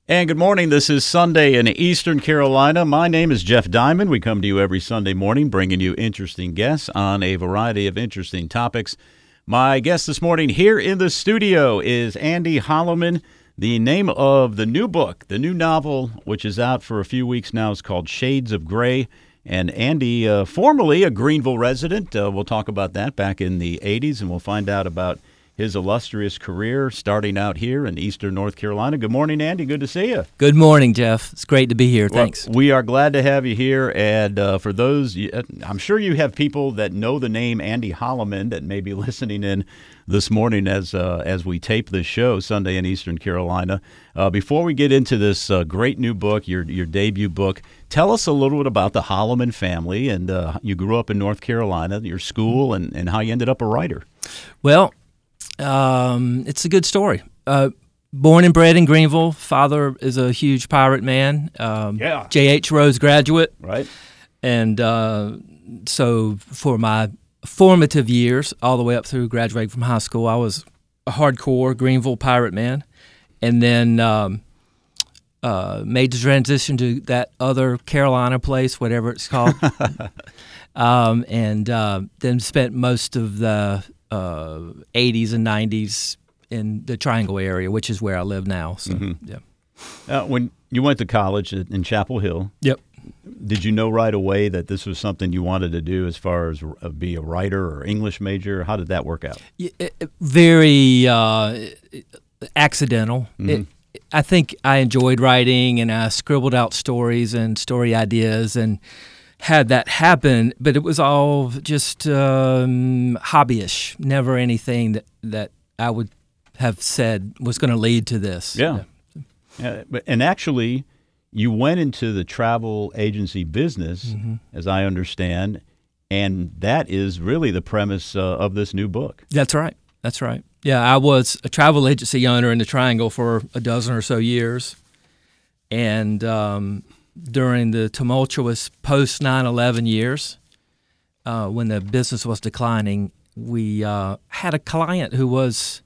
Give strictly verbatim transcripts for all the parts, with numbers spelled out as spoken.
And good morning. This is Sunday in Eastern Carolina. My name is Jeff Diamond. We come to you every Sunday morning bringing you interesting guests on a variety of interesting topics. My guest this morning here in the studio is Andy Holloman. The name of the new book, the new novel, which is out for a few weeks now, is called Shades of Grey. And Andy, uh, formerly a Greenville resident, uh, we'll talk about that back in the eighties, and we'll find out about his illustrious career starting out here in Eastern North Carolina. Good morning, Andy. Good to see you. Good morning, Jeff. It's great to be here. Thanks. Well, we are glad to have you here. And uh, for those, I'm sure you have people that know the name Andy Holloman that may be listening in this morning as uh, as we tape this show, Sunday in Eastern Carolina. Uh, before we get into this uh, great new book, your your debut book, tell us a little bit about the Holloman family. And uh, you grew up in North Carolina, your school, and, and how you ended up a writer. Well, Um, it's a good story. Uh, born and bred in Greenville. Father is a huge pirate man. Um, yeah. J H Rose graduate. Right. And uh, so for my formative years, all the way up through graduating from high school, I was a hardcore Greenville pirate man. And then um, uh, made the transition to that other Carolina place, whatever it's called. um, and uh, then spent most of the Uh, eighties and nineties in the Triangle area, which is where I live now. So, mm-hmm. yeah. Uh, when you went to college in Chapel Hill, Yep. Did you know right away that this was something you wanted to do as far as uh, be a writer or English major? How did that work out? Yeah, it, very uh, accidental. Mm-hmm. It, I think I enjoyed writing, and I scribbled out stories and story ideas and had that happen, but it was all just um, hobbyish, never anything that, that I would have said was going to lead to this. Yeah. yeah. But and actually, you went into the travel agency business, mm-hmm. as I understand, and that is really the premise uh, of this new book. That's right. That's right. Yeah, I was a travel agency owner in the Triangle for a dozen or so years, and um, during the tumultuous post nine eleven years, uh, when the business was declining, we uh, had a client who was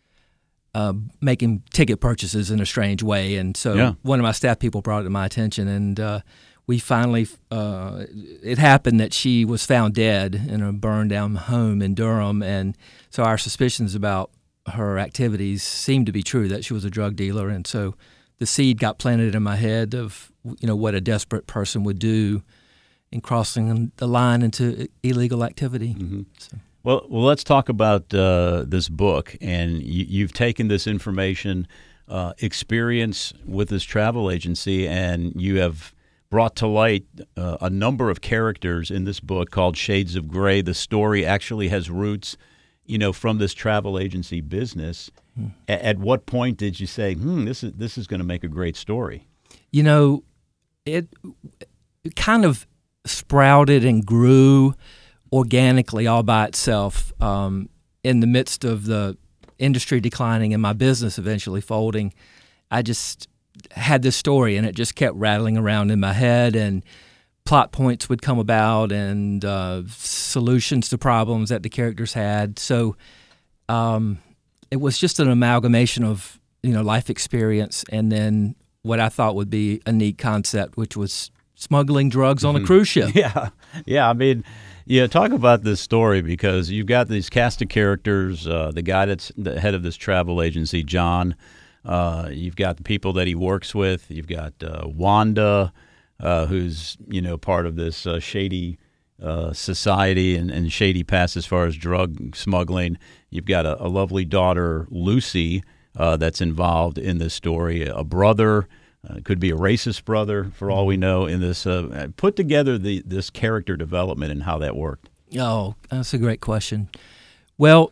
uh, making ticket purchases in a strange way. And so yeah. one of my staff people brought it to my attention, and uh, we finally, uh, it happened that she was found dead in a burned down home in Durham. And so our suspicions about her activities seemed to be true, that she was a drug dealer. And so the seed got planted in my head of, you know, what a desperate person would do in crossing the line into illegal activity. Mm-hmm. So. Well, well, let's talk about uh, this book. And you, you've taken this information, uh, experience with this travel agency, and you have brought to light uh, a number of characters in this book called Shades of Grey. The story actually has roots, you know, from this travel agency business. Hmm. A- at what point did you say, "Hmm, this is this is going to make a great story"? You know, it, it kind of sprouted and grew organically all by itself um, in the midst of the industry declining and my business eventually folding. I just had this story, and it just kept rattling around in my head, and plot points would come about, and uh, solutions to problems that the characters had. So um, it was just an amalgamation of, you know, life experience, and then what I thought would be a neat concept, which was smuggling drugs on a cruise ship. Yeah, yeah. I mean, yeah. Talk about this story, because you've got these cast of characters. Uh, the guy that's the head of this travel agency, John. Uh, you've got the people that he works with. You've got uh, Wanda, uh, who's you know part of this uh, shady uh, society and, and shady past as far as drug smuggling. You've got a, a lovely daughter, Lucy, uh, that's involved in this story. A brother. Uh, could be a racist brother, for all we know, in this. Uh, put together the this character development and how that worked. Oh, that's a great question. Well,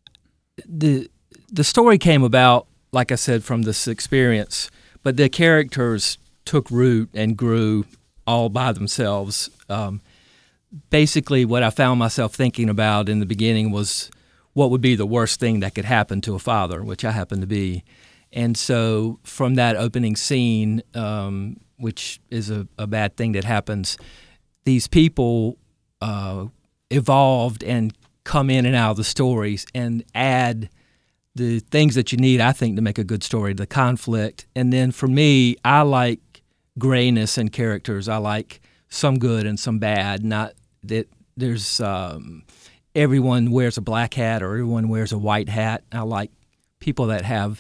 the the story came about, like I said, from this experience, but the characters took root and grew all by themselves. Um, basically, what I found myself thinking about in the beginning was what would be the worst thing that could happen to a father, which I happen to be. And so from that opening scene, um, which is a, a bad thing that happens, these people uh, evolved and come in and out of the stories and add the things that you need, I think, to make a good story, the conflict. And then for me, I like grayness in characters. I like some good and some bad, not that there's um, everyone wears a black hat or everyone wears a white hat. I like people that have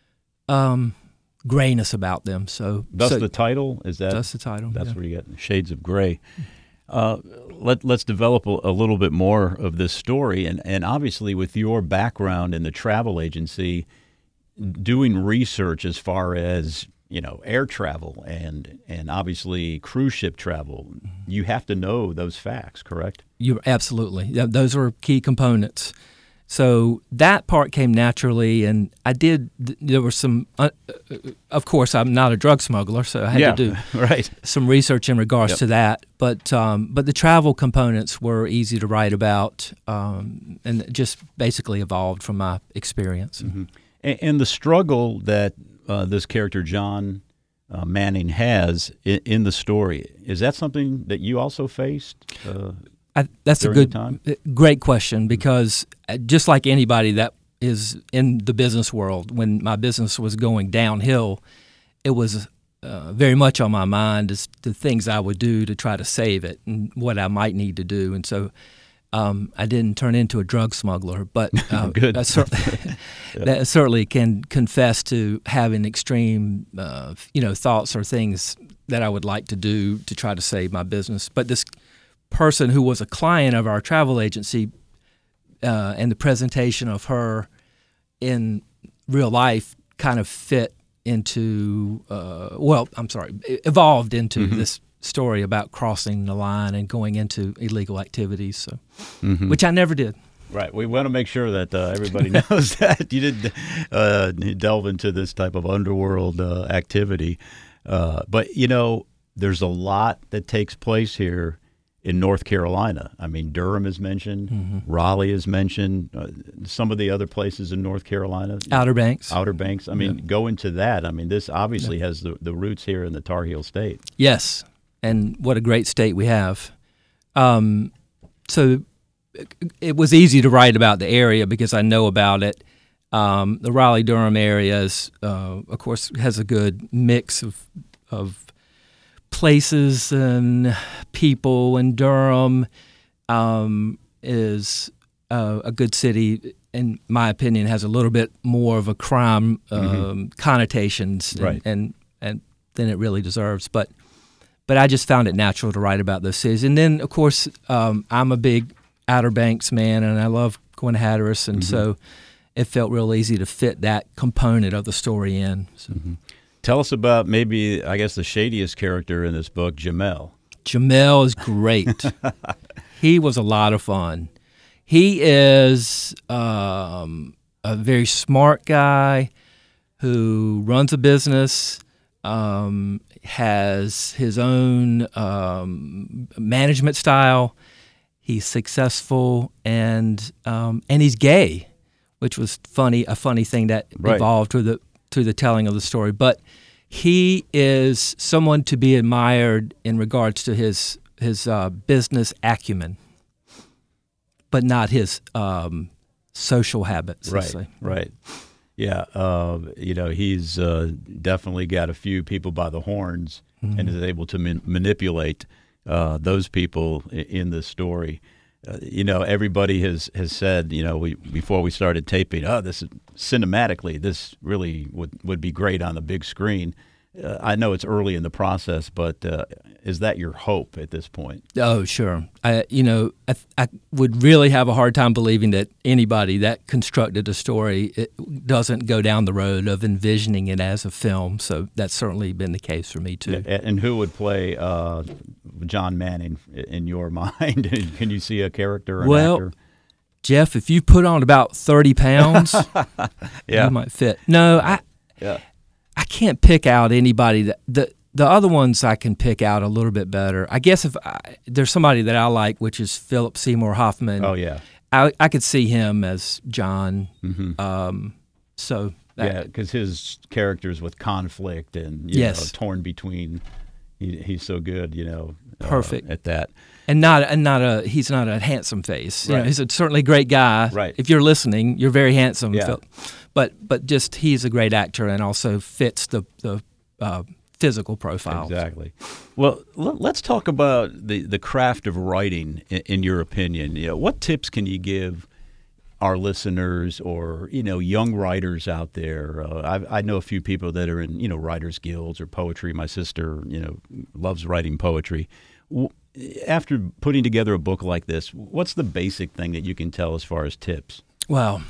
um, grayness about them. So Thus so, the title? Is that? That's the title. That's yeah. where you get Shades of Gray. Uh, let, let's develop a, a little bit more of this story. And, and obviously with your background in the travel agency, doing research as far as, you know, air travel and, and obviously cruise ship travel, you have to know those facts, correct? You absolutely. Yeah, those are key components. So that part came naturally, and I did. There were some. Uh, of course, I'm not a drug smuggler, so I had yeah, to do right. some research in regards Yep. to that. But um, but the travel components were easy to write about, um, and it just basically evolved from my experience. Mm-hmm. And, and the struggle that uh, this character John uh, Manning has in, in the story, is that something that you also faced? Uh, I, that's a During the good, time? great question, because uh, just like anybody that is in the business world, when my business was going downhill, it was uh, very much on my mind as the things I would do to try to save it and what I might need to do. And so um, I didn't turn into a drug smuggler, but uh, Good. I cer- Yeah. that certainly can confess to having extreme, uh, you know, thoughts or things that I would like to do to try to save my business. But this person who was a client of our travel agency, uh, and the presentation of her in real life kind of fit into, uh, well, I'm sorry, evolved into Mm-hmm. this story about crossing the line and going into illegal activities, so Mm-hmm. which I never did. Right. We want to make sure that uh, everybody knows that you didn't uh, delve into this type of underworld uh, activity. Uh, but, you know, there's a lot that takes place here in North Carolina. I mean, Durham is mentioned, Mm-hmm. Raleigh is mentioned, uh, some of the other places in North Carolina. Outer Banks. Outer Banks. I mean, Yeah. go into that. I mean, this obviously has the, the roots here in the Tar Heel State. Yes, and what a great state we have. Um, so it, it was easy to write about the area because I know about it. Um, the Raleigh-Durham area, is, uh, of course, has a good mix of of places and people, and Durham um, is uh, a good city. In my opinion, has a little bit more of a crime um, Mm-hmm. connotations, and, Right. and and than it really deserves. But but I just found it natural to write about those cities. And then, of course, um, I'm a big Outer Banks man, and I love going to Hatteras, and Mm-hmm. so it felt real easy to fit that component of the story in. So. Mm-hmm. Tell us about maybe, I guess, the shadiest character in this book, Jamel. Jamel is great. He was a lot of fun. He is um, a very smart guy who runs a business, um, has his own um, management style. He's successful, and um, and he's gay, which was funny. A funny thing that Right. evolved through the through the telling of the story. But he is someone to be admired in regards to his his uh, business acumen, but not his um, social habits. let's Right, say. right. Yeah, uh, you know, he's uh, definitely got a few people by the horns Mm-hmm. and is able to man- manipulate uh, those people in, in this story. Uh, you know, everybody has, has said, you know, we before we started taping, oh, this is cinematically, this really would, would be great on the big screen. Uh, I know it's early in the process, but uh, is that your hope at this point? Oh, sure. I, you know, I, I would really have a hard time believing that anybody that constructed a story it doesn't go down the road of envisioning it as a film. So that's certainly been the case for me too. A- And who would play uh, John Manning in your mind? Can you see a character or an Well, actor? Jeff, if you put on about thirty pounds, Yeah. you might fit. No, I Yeah. I can't pick out anybody that the the other ones I can pick out a little bit better. I guess if I, there's somebody that I like, which is Philip Seymour Hoffman. Oh, yeah. I I could see him as John. Mm-hmm. Um, so that, Yeah, because his characters with conflict and you Yes. know, torn between, He, he's so good, you know. Perfect uh, at that. And not and not a he's not a handsome face. You Right. know, he's a certainly great guy. Right. If you're listening, you're very handsome. Yeah. Phil. But but just he's a great actor and also fits the the uh, physical profile. Exactly. Well, l- let's talk about the, the craft of writing. In, in your opinion, you know, what tips can you give our listeners or you know young writers out there? Uh, I, I know a few people that are in you know writers guilds or poetry. My sister, you know, loves writing poetry. W- After putting together a book like this, what's the basic thing that you can tell as far as tips? Well,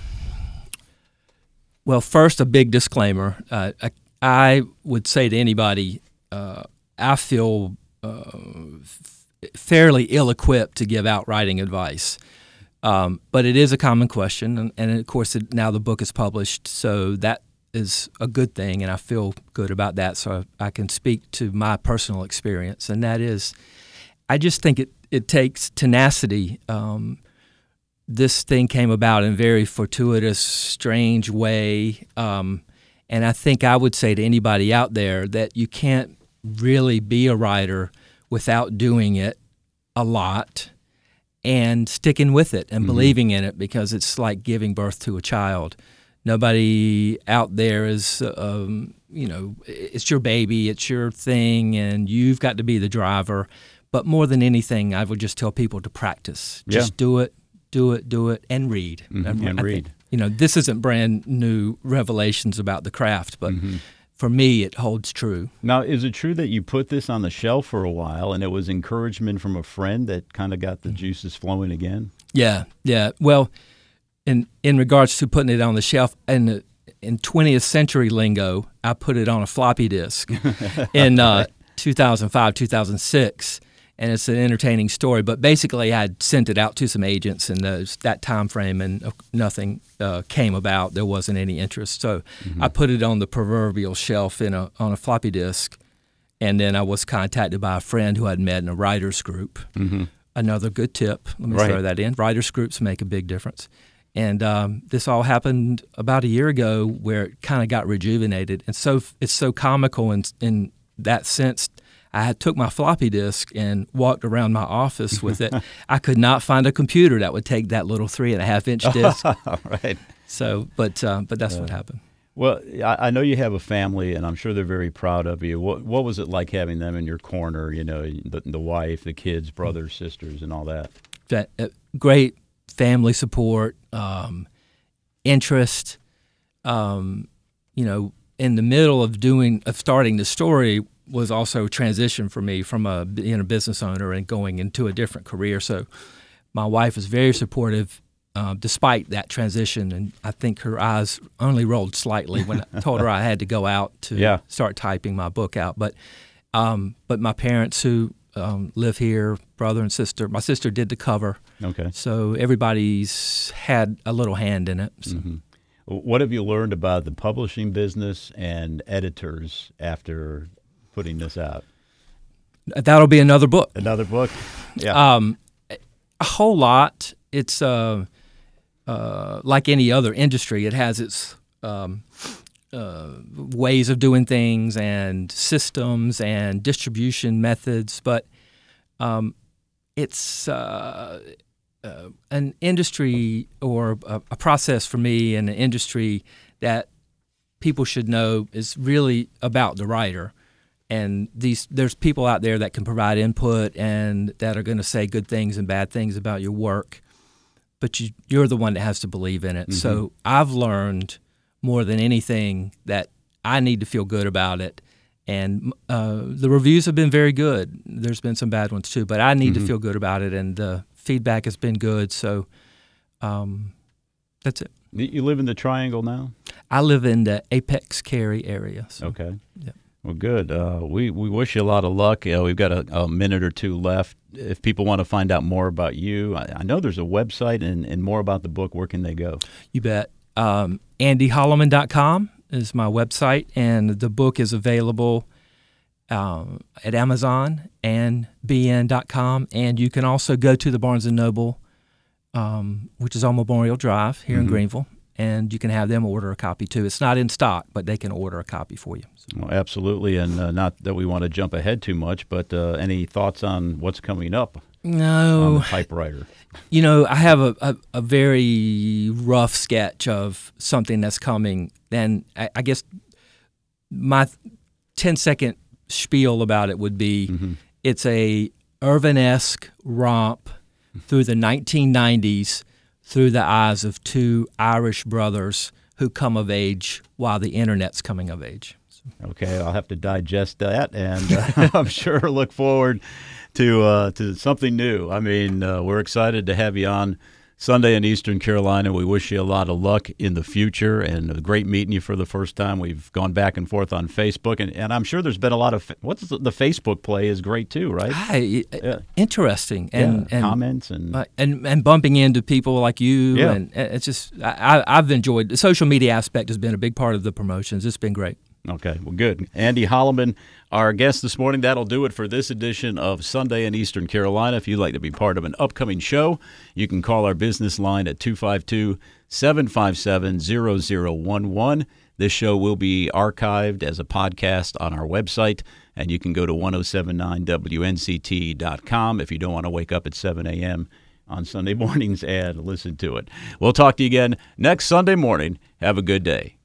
well, first a big disclaimer. Uh, I, I would say to anybody, uh, I feel uh, f- fairly ill-equipped to give out writing advice. Um, but it is a common question, and, and of course it, now the book is published, so that is a good thing, and I feel good about that, so I, I can speak to my personal experience, and that is I just think it, it takes tenacity. Um, this thing came about in a very fortuitous, strange way, um, and I think I would say to anybody out there that you can't really be a writer without doing it a lot and sticking with it and mm-hmm. believing in it, because it's like giving birth to a child. Nobody out there is, um, you know, it's your baby, it's your thing, and you've got to be the driver. But more than anything, I would just tell people to practice. Yeah. Just do it, do it, do it, and read. Mm-hmm. And, and I read. Think, you know, this isn't brand new revelations about the craft, but mm-hmm. for me, it holds true. Now, is it true that you put this on the shelf for a while, and it was encouragement from a friend that kind of got the juices flowing again? Yeah, yeah. Well, in in regards to putting it on the shelf, in in twentieth century lingo, I put it on a floppy disk in uh, two thousand five, two thousand six. And it's an entertaining story, but basically I had sent it out to some agents in those, that time frame, and nothing uh, came about. There wasn't any interest, so mm-hmm. I put it on the proverbial shelf in a on a floppy disk, and then I was contacted by a friend who I'd met in a writers group. Mm-hmm. Another good tip. Let me right. throw that in. Writers groups make a big difference, and um, this all happened about a year ago, where it kind of got rejuvenated, and so it's so comical in in that sense. I had took my floppy disk and walked around my office with it. I could not find a computer that would take that little three and a half inch disk. Right. So, but uh, but that's uh, what happened. Well, I, I know you have a family, and I'm sure they're very proud of you. What what was it like having them in your corner? You know, the, the wife, the kids, brothers, sisters, and all that. That uh, great family support, um, interest. Um, you know, in the middle of doing of starting the story was also a transition for me from a, being a business owner and going into a different career. So my wife was very supportive uh, despite that transition, and I think her eyes only rolled slightly when I told her I had to go out to yeah. start typing my book out. But um, but my parents who um, live here, brother and sister, my sister did the cover. Okay. So everybody's had a little hand in it. So. Mm-hmm. What have you learned about the publishing business and editors after putting this out? That'll be another book. Another book? Yeah. Um, a whole lot. It's uh, uh, like any other industry. It has its um, uh, ways of doing things and systems and distribution methods, but um, it's uh, uh, an industry or a, a process for me, and an industry that people should know is really about the writer. And these, there's people out there that can provide input and that are going to say good things and bad things about your work, but you, you're the one that has to believe in it. Mm-hmm. So I've learned more than anything that I need to feel good about it. And uh, the reviews have been very good. There's been some bad ones too, but I need mm-hmm. to feel good about it, and the feedback has been good. So um, that's it. You live in the Triangle now? I live in the Apex Cary area. So. Okay. Yeah. Well, good. Uh, we, we wish you a lot of luck. Uh, we've got a, a minute or two left. If people want to find out more about you, I, I know there's a website and, and more about the book. Where can they go? You bet. Um, Andy Holloman dot com is my website, and the book is available uh, at Amazon and B N dot com. And you can also go to the Barnes and Noble, um, which is on Memorial Drive here mm-hmm. in Greenville, and you can have them order a copy too. It's not in stock, but they can order a copy for you. So. Well, absolutely, and uh, not that we want to jump ahead too much, but uh, any thoughts on what's coming up No. on the typewriter? You know, I have a, a, a very rough sketch of something that's coming, and I, I guess my ten-second spiel about it would be mm-hmm. it's a Irvin-esque romp through the nineteen nineties through the eyes of two Irish brothers who come of age while the Internet's coming of age. Okay, I'll have to digest that, and uh, I'm sure look forward to uh, to something new. I mean, uh, we're excited to have you on Sunday in Eastern Carolina. We wish you a lot of luck in the future, and great meeting you for the first time. We've gone back and forth on Facebook, and, and I'm sure there's been a lot of – what's the, the Facebook play is great too, right? Hi, yeah. Interesting. And, yeah, and comments. and, uh, and and bumping into people like you. Yeah. And it's just I, I've enjoyed – the social media aspect has been a big part of the promotions. It's been great. Okay, well, good. Andy Holloman, our guest this morning. That'll do it for this edition of Sunday in Eastern Carolina. If you'd like to be part of an upcoming show, you can call our business line at two five two, seven five seven, zero zero one one. This show will be archived as a podcast on our website, and you can go to ten seventy-nine W N C T dot com if you don't want to wake up at seven a.m. on Sunday mornings and listen to it. We'll talk to you again next Sunday morning. Have a good day.